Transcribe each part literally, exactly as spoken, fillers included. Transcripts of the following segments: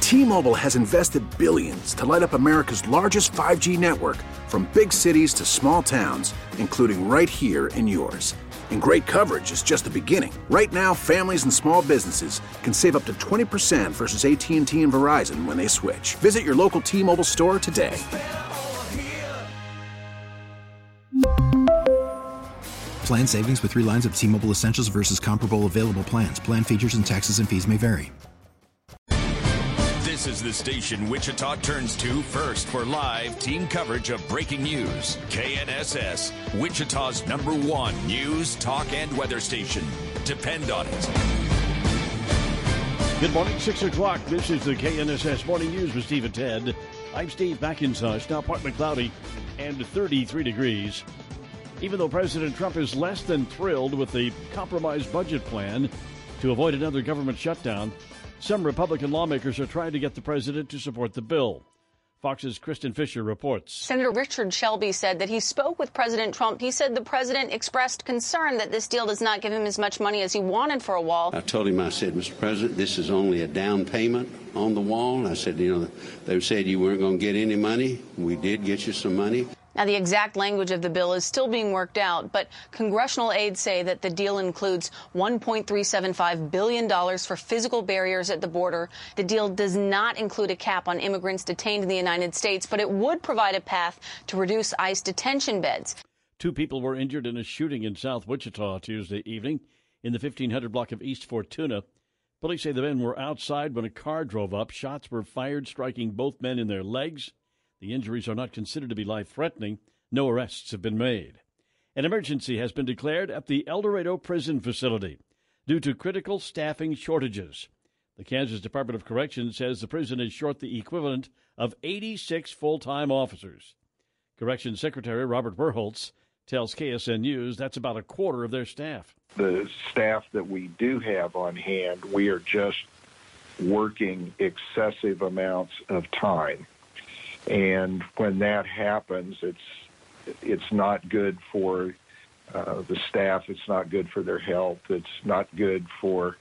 T-Mobile has invested billions to light up America's largest five G network, from big cities to small towns, including right here in yours. And great coverage is just the beginning. Right now, families and small businesses can save up to twenty percent versus A T and T and Verizon when they switch. Visit your local T-Mobile store today. Plan savings with three lines of T-Mobile Essentials versus comparable available plans. Plan features and taxes and fees may vary. This is the station Wichita turns to first for live team coverage of breaking news. K N S S, Wichita's number one news, talk, and weather station. Depend on it. Good morning, six o'clock. This is the K N S S Morning News with Steve and Ted. I'm Steve McIntosh, now partly cloudy and thirty-three degrees. Even though President Trump is less than thrilled with the compromised budget plan to avoid another government shutdown, some Republican lawmakers are trying to get the president to support the bill. Fox's Kristen Fisher reports. Senator Richard Shelby said that he spoke with President Trump. He said the president expressed concern that this deal does not give him as much money as he wanted for a wall. I told him, I said, Mister President, this is only a down payment on the wall. I said, you know, they said you weren't going to get any money. We did get you some money. Now, the exact language of the bill is still being worked out, but congressional aides say that the deal includes one point three seven five billion dollars for physical barriers at the border. The deal does not include a cap on immigrants detained in the United States, but it would provide a path to reduce ICE detention beds. Two people were injured in a shooting in South Wichita Tuesday evening in the fifteen hundred block of East Fortuna. Police say the men were outside when a car drove up. Shots were fired, striking both men in their legs. The injuries are not considered to be life-threatening. No arrests have been made. An emergency has been declared at the El Dorado prison facility due to critical staffing shortages. The Kansas Department of Corrections says the prison is short the equivalent of eighty-six full-time officers. Corrections Secretary Robert Verholtz tells K S N News that's about a quarter of their staff. The staff that we do have on hand, we are just working excessive amounts of time. And when that happens, it's it's not good for uh, the staff. It's not good for their health. It's not good for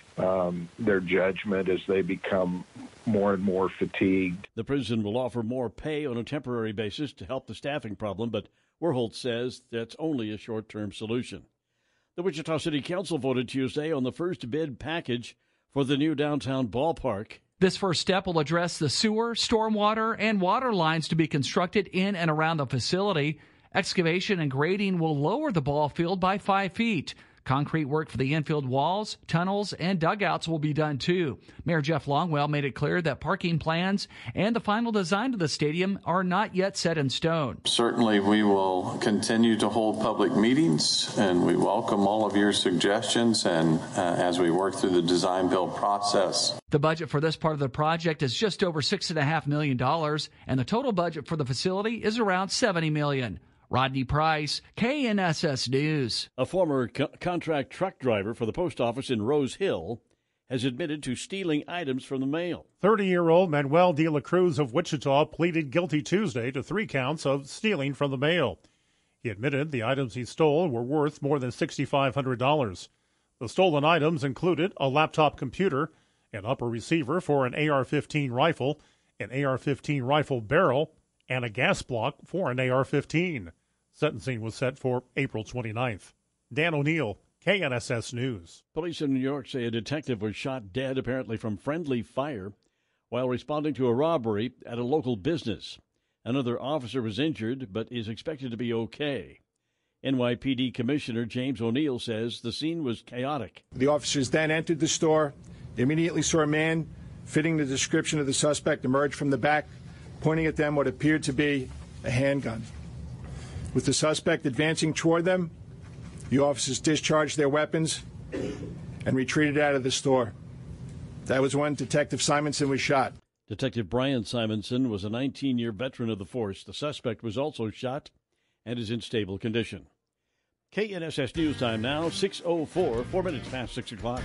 um, their judgment as they become more and more fatigued. The prison will offer more pay on a temporary basis to help the staffing problem, but Werholtz says that's only a short-term solution. The Wichita City Council voted Tuesday on the first bid package for the new downtown ballpark. This first step will address the sewer, stormwater, and water lines to be constructed in and around the facility. Excavation and grading will lower the ball field by five feet. Concrete work for the infield walls, tunnels, and dugouts will be done too. Mayor Jeff Longwell made it clear that parking plans and the final design of the stadium are not yet set in stone. Certainly, we will continue to hold public meetings, and we welcome all of your suggestions and uh, as we work through the design build process. The budget for this part of the project is just over six point five million dollars, and the total budget for the facility is around seventy million dollars. Rodney Price, K N S S News. A former co- contract truck driver for the post office in Rose Hill has admitted to stealing items from the mail. thirty-year-old Manuel De La Cruz of Wichita pleaded guilty Tuesday to three counts of stealing from the mail. He admitted the items he stole were worth more than six thousand five hundred dollars. The stolen items included a laptop computer, an upper receiver for an A R fifteen rifle, an A R fifteen rifle barrel, and a gas block for an A R fifteen. Sentencing was set for April twenty-ninth. Dan O'Neill, K N S S News. Police in New York say a detective was shot dead, apparently from friendly fire, while responding to a robbery at a local business. Another officer was injured, but is expected to be okay. N Y P D Commissioner James O'Neill says the scene was chaotic. The officers then entered the store. They immediately saw a man fitting the description of the suspect emerge from the back, pointing at them what appeared to be a handgun. With the suspect advancing toward them, the officers discharged their weapons and retreated out of the store. That was when Detective Simonson was shot. Detective Brian Simonson was a nineteen-year veteran of the force. The suspect was also shot and is in stable condition. K N S S News Time now, six oh four, four minutes past six o'clock.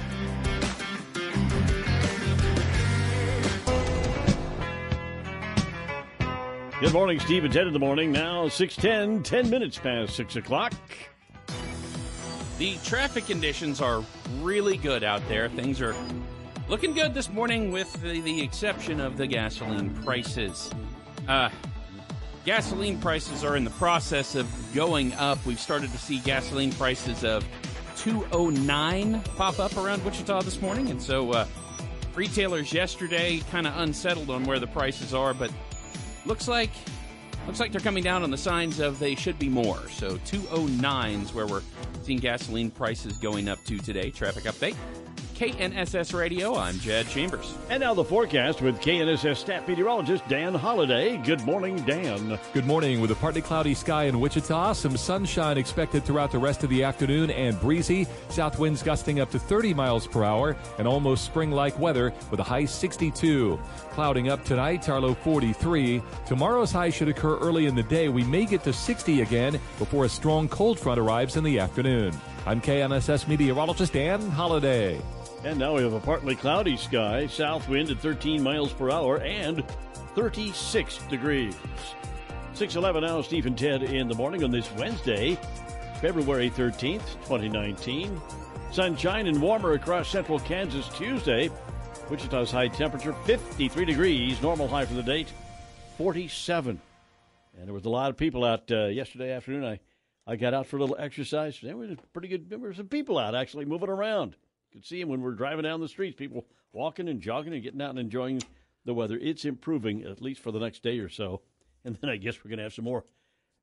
Good morning, Steve and Ted in the morning. Now six ten, ten minutes past six o'clock. The traffic conditions are really good out there. Things are Looking good this morning with the, the exception of the gasoline prices. Uh, gasoline prices are in the process of going up. We've started to see gasoline prices of two oh nine pop up around Wichita this morning. And so uh, retailers yesterday kind of unsettled on where the prices are, but looks like looks like they're coming down on the signs of they should be more. So two oh nine is where we're seeing gasoline prices going up to today. Traffic update. K N S S Radio, I'm Jed Chambers. And now the forecast with K N S S staff meteorologist Dan Holliday. Good morning, Dan. Good morning. With a partly cloudy sky in Wichita, some sunshine expected throughout the rest of the afternoon and breezy. South winds gusting up to thirty miles per hour and almost spring-like weather with a high sixty-two. Clouding up tonight, our low forty-three. Tomorrow's high should occur early in the day. We may get to sixty again before a strong cold front arrives in the afternoon. I'm K N S S meteorologist Dan Holliday. And now we have a partly cloudy sky, south wind at thirteen miles per hour and thirty-six degrees. six eleven now, Steve and Ted in the morning on this Wednesday, February thirteenth, twenty nineteen. Sunshine and warmer across central Kansas Tuesday. Wichita's high temperature, fifty-three degrees. Normal high for the date, forty-seven. And there was a lot of people out uh, yesterday afternoon. I, I got out for a little exercise. There was pretty good. There were some people out actually moving around. You could see them when we're driving down the streets, people walking and jogging and getting out and enjoying the weather. It's improving, at least for the next day or so. And then I guess we're going to have some more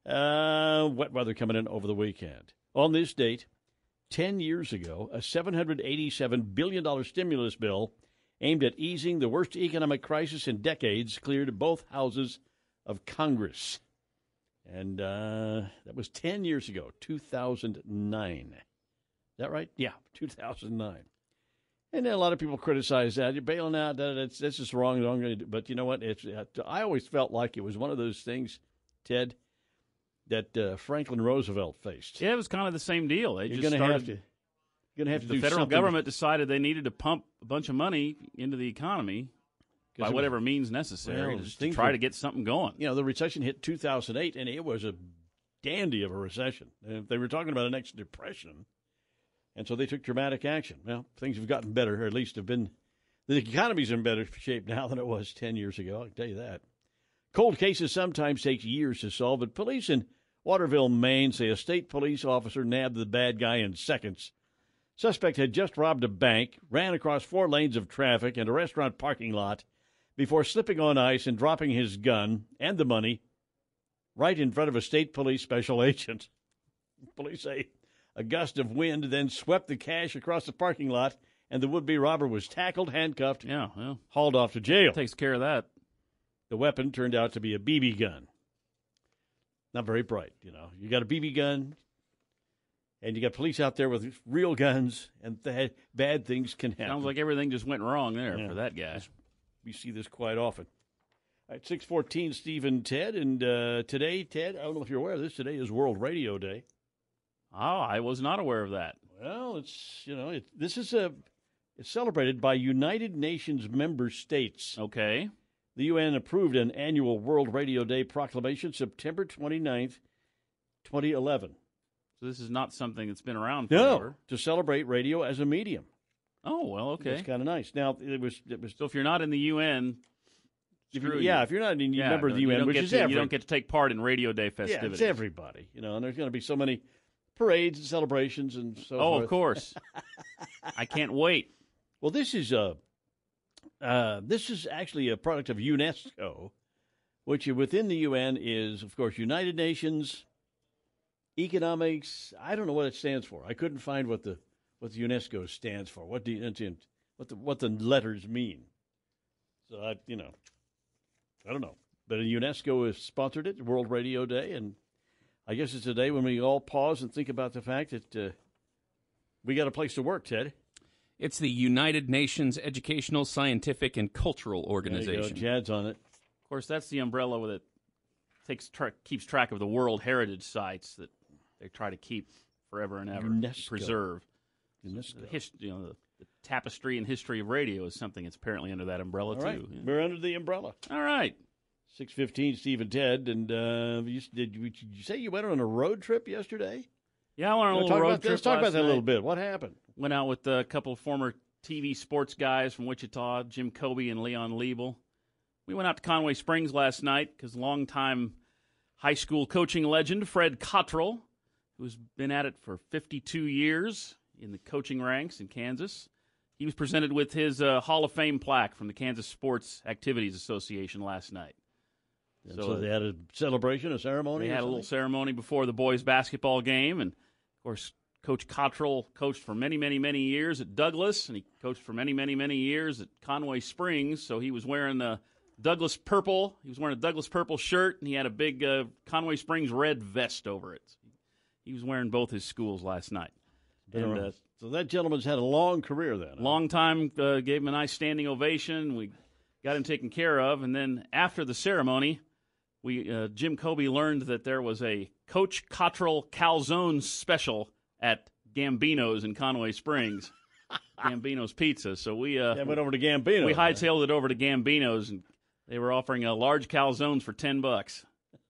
uh, wet weather coming in over the weekend. On this date, ten years ago, a seven hundred eighty-seven billion dollars stimulus bill aimed at easing the worst economic crisis in decades cleared both houses of Congress. And uh, that was ten years ago, two thousand nine. Is that right? Yeah, two thousand nine. And then a lot of people criticize that. You're bailing out. That, that's, that's just wrong. wrong. But you know what? It's, I always felt like it was one of those things, Ted, that uh, Franklin Roosevelt faced. Yeah, it was kind of the same deal. They you're just gonna started, have to. You're going to have to the do federal something. government decided they needed to pump a bunch of money into the economy by whatever means necessary well, to try were, to get something going. You know, the recession hit two thousand eight, and it was a dandy of a recession. And they were talking about an next depression. And so they took dramatic action. Well, things have gotten better, or at least have been, the economy's in better shape now than it was ten years ago, I can tell you that. Cold cases sometimes take years to solve, but police in Waterville, Maine say a state police officer nabbed the bad guy in seconds. Suspect had just robbed a bank, ran across four lanes of traffic and a restaurant parking lot before slipping on ice and dropping his gun and the money right in front of a state police special agent. Police say a gust of wind then swept the cash across the parking lot, and the would-be robber was tackled, handcuffed, yeah, well, hauled off to jail. Takes care of that. The weapon turned out to be a B B gun. Not very bright, you know. You got a B B gun, and you got police out there with real guns, and th- bad things can happen. Sounds like everything just went wrong there yeah. for that guy. We see this quite often. All right, six fourteen, Steve and Ted, and uh, today, Ted, I don't know if you're aware of this, today is World Radio Day. Oh, I was not aware of that. Well, it's, you know, it, this is a, it's celebrated by United Nations member states. Okay. The U N approved an annual World Radio Day proclamation September twenty-ninth, twenty eleven. So this is not something that's been around no, forever? To celebrate radio as a medium. Oh, well, okay. It's kind of nice. Now, it was, it was. So if you're not in the U N, if you, yeah, if you're not a yeah, member of the U N, which is to, every, you don't get to take part in Radio Day festivities. Yeah, it's everybody, you know, and there's going to be so many parades and celebrations and so oh, forth. of course. I can't wait. Well, this is a uh, this is actually a product of UNESCO, which within the U N is, of course, United Nations Economics. I don't know what it stands for. I couldn't find what the what the UNESCO stands for. What the what the what the letters mean. So I, you know, I don't know. But UNESCO has sponsored it, World Radio Day, and I guess it's a day when we all pause and think about the fact that uh, we got a place to work, Ted. It's the United Nations Educational, Scientific, and Cultural Organization. There you go. Jad's on it. Of course, that's the umbrella that takes tra- keeps track of the World Heritage Sites that they try to keep forever and ever, UNESCO. preserve. UNESCO. The, hist- you know, the, the tapestry and history of radio is something that's apparently under that umbrella, all right. too. Yeah. We're under the umbrella. All right. six fifteen, Steve and Ted. And uh, you, did, you, did you say you went on a road trip yesterday? Yeah, I went on a little road about, trip Let's talk about that night. a little bit. What happened? Went out with a couple of former T V sports guys from Wichita, Jim Kobe and Leon Liebel. We went out to Conway Springs last night because longtime high school coaching legend Fred Cottrell, who's been at it for fifty-two years in the coaching ranks in Kansas, he was presented with his uh, Hall of Fame plaque from the Kansas Sports Activities Association last night. So, so they had a celebration, a ceremony? They had a little ceremony before the boys' basketball game. And, of course, Coach Cottrell coached for many, many, many years at Douglas, and he coached for many, many, many years at Conway Springs. So he was wearing the Douglas purple. He was wearing a Douglas purple shirt, and he had a big uh, Conway Springs red vest over it. He was wearing both his schools last night. And, uh, so that gentleman's had a long career then. Huh? Long time, uh, gave him a nice standing ovation. We got him taken care of. And then after the ceremony, we uh, Jim Kobe learned that there was a Coach Cottrell calzone special at Gambino's in Conway Springs. Gambino's Pizza. So we uh, yeah, went over to Gambino. We hightailed it over to Gambino's, and they were offering a large calzones for ten bucks.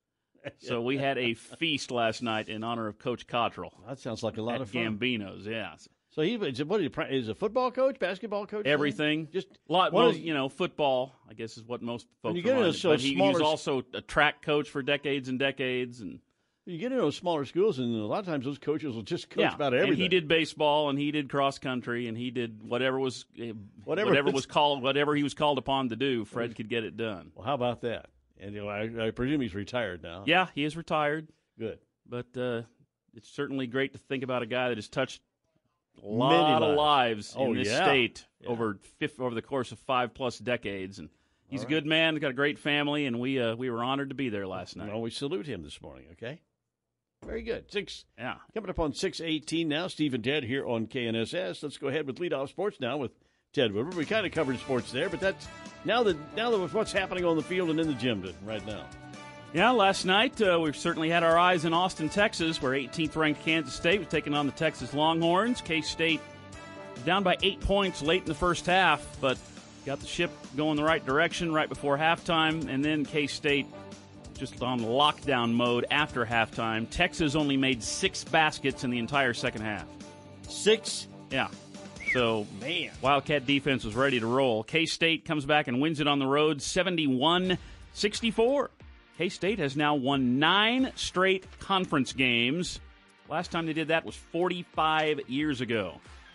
So we had a feast last night in honor of Coach Cottrell. That sounds like a lot of fun. Gambino's, yeah. So he what is he, is a football coach, basketball coach? Everything. Just a lot. Most, is, you know, football. I guess is what most folks. You get into so but he, smaller, he was also a track coach for decades and decades, and you get into those smaller schools, and a lot of times those coaches will just coach yeah, about everything. And he did baseball, and he did cross country, and he did whatever was whatever, whatever was called whatever he was called upon to do. Fred could get it done. Well, how about that? And you know, I, I presume he's retired now. Yeah, he is retired. Good. But uh, it's certainly great to think about a guy that has touched a lot Many of lives, lives oh, in this yeah. state yeah. over fifth, over the course of five plus decades. And he's All a good right. man, got a great family, and we uh, we were honored to be there last night. Well, we salute him this morning, okay? Very good. Six. Yeah. Coming up on six eighteen now, Steve and Ted here on K N S S. Let's go ahead with Leadoff Sports now with Ted Woodward. We kind of covered sports there, but that's now that now that with what's happening on the field and in the gym right now. Yeah, last night uh, we've certainly had our eyes in Austin, Texas, where eighteenth ranked Kansas State was taking on the Texas Longhorns. K-State down by eight points late in the first half, but got the ship going the right direction right before halftime, and then K-State just on lockdown mode after halftime. Texas only made six baskets in the entire second half. Six? Yeah. So, man, Wildcat defense was ready to roll. K-State comes back and wins it on the road, seventy-one sixty-four. K-State has now won nine straight conference games. Last time they did that was forty-five years ago.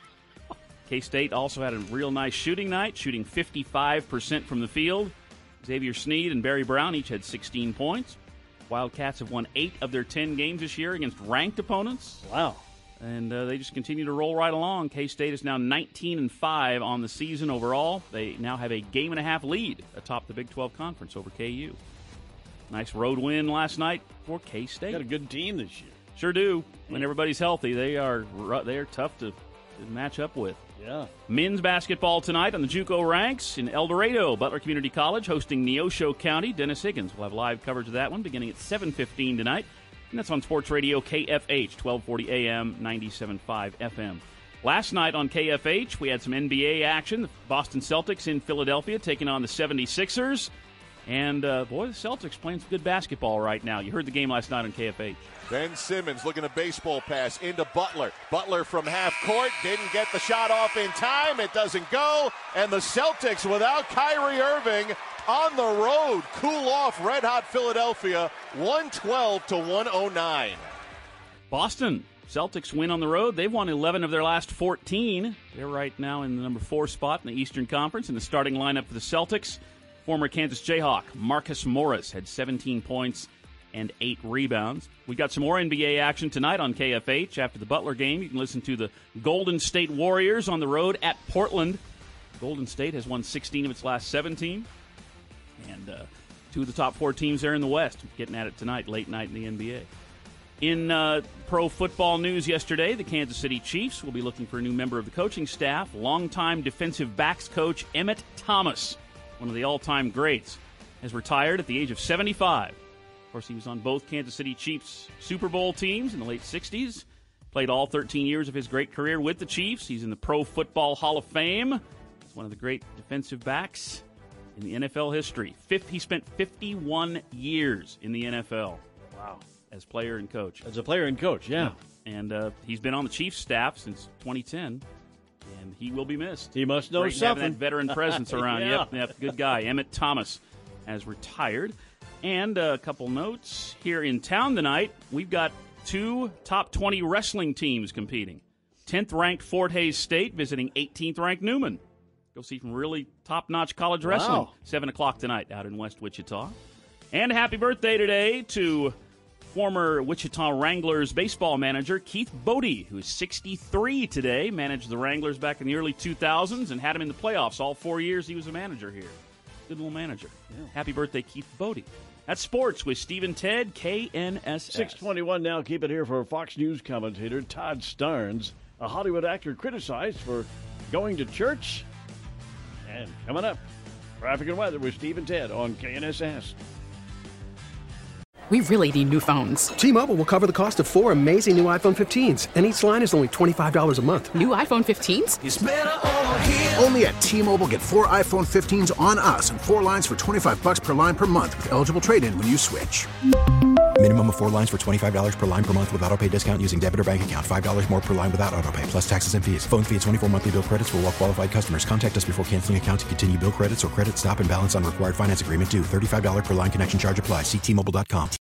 K-State also had a real nice shooting night, shooting fifty-five percent from the field. Xavier Sneed and Barry Brown each had sixteen points. Wildcats have won eight of their ten games this year against ranked opponents. Wow. And uh, they just continue to roll right along. K-State is now nineteen and five on the season overall. They now have a game and a half lead atop the Big twelve Conference over K U. Nice road win last night for K-State. Got a good team this year. Sure do. When everybody's healthy, they are they are tough to, to match up with. Yeah. Men's basketball tonight on the JUCO ranks in El Dorado. Butler Community College hosting Neosho County. Dennis Higgins will have live coverage of that one beginning at seven fifteen tonight. And that's on Sports Radio K F H, twelve forty A M, ninety-seven point five F M. Last night on K F H, we had some N B A action. The Boston Celtics in Philadelphia taking on the seventy-sixers. And, uh, boy, the Celtics playing some good basketball right now. You heard the game last night on K F H. Ben Simmons looking a baseball pass into Butler. Butler from half court didn't get the shot off in time. It doesn't go. And the Celtics, without Kyrie Irving, on the road, cool off red-hot Philadelphia, one twelve to one oh nine. Boston Celtics win on the road. They've won eleven of their last fourteen. They're right now in the number four spot in the Eastern Conference. In the starting lineup for the Celtics, former Kansas Jayhawk Marcus Morris had seventeen points and eight rebounds. We got some more N B A action tonight on K F H. After the Butler game, you can listen to the Golden State Warriors on the road at Portland. Golden State has won sixteen of its last seventeen. And uh, two of the top four teams there in the West getting at it tonight, late night in the N B A. In uh, pro football news yesterday, the Kansas City Chiefs will be looking for a new member of the coaching staff. Longtime defensive backs coach Emmett Thomas, one of the all-time greats, has retired at the age of seventy-five. Of course, he was on both Kansas City Chiefs Super Bowl teams in the late sixties. Played all thirteen years of his great career with the Chiefs. He's in the Pro Football Hall of Fame. He's one of the great defensive backs in the N F L history. Fifth, he spent fifty-one years in the N F L. Wow. As player and coach. As a player and coach, yeah. yeah. And uh, he's been on the Chiefs staff since twenty ten. And he will be missed. He must know Great something. having that veteran presence around. Yeah. Yep, yep, good guy. Emmett Thomas has retired. And a couple notes here in town tonight. We've got two top twenty wrestling teams competing. tenth-ranked Fort Hays State visiting eighteenth-ranked Newman. Go see some really top-notch college wrestling. Wow. seven o'clock tonight out in West Wichita. And happy birthday today to former Wichita Wranglers baseball manager Keith Bodie, who is sixty-three today. Managed the Wranglers back in the early two thousands and had him in the playoffs all four years he was a manager here. Good little manager. Yeah. Happy birthday, Keith Bodie. That's sports with Steve and Ted, K N S S. six twenty-one now. Keep it here for Fox News commentator Todd Starnes, a Hollywood actor criticized for going to church. And coming up, traffic and weather with Steve and Ted on K N S S. We really need new phones. T-Mobile will cover the cost of four amazing new iPhone fifteens, and each line is only twenty-five dollars a month. New iPhone fifteens? It's better over here. Only at T-Mobile, get four iPhone fifteens on us and four lines for twenty-five bucks per line per month with eligible trade-in when you switch. Minimum of four lines for twenty-five dollars per line per month with autopay discount using debit or bank account. five dollars more per line without autopay, plus taxes and fees. Phone fee at twenty-four monthly bill credits for well-qualified customers. Contact us before canceling account to continue bill credits or credit stop and balance on required finance agreement due. thirty-five dollars per line connection charge applies. See T Mobile dot com.